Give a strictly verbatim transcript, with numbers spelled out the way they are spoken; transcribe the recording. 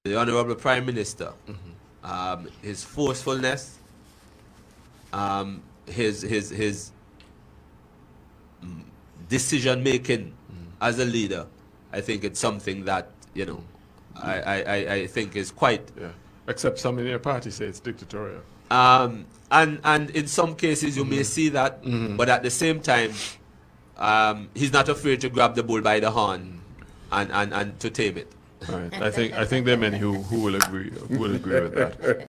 the Honorable Prime Minister, mm-hmm. um, his forcefulness, um, his his his decision making mm. as a leader, I think it's something that you know, mm. I, I, I think is quite. Yeah. Except some in your party say it's dictatorial. Um, and and in some cases you mm-hmm. may see that, mm-hmm. but at the same time, um, he's not afraid to grab the bull by the horn and, and, and to tame it. Right. I think I think there are many who, who will agree who will agree with that.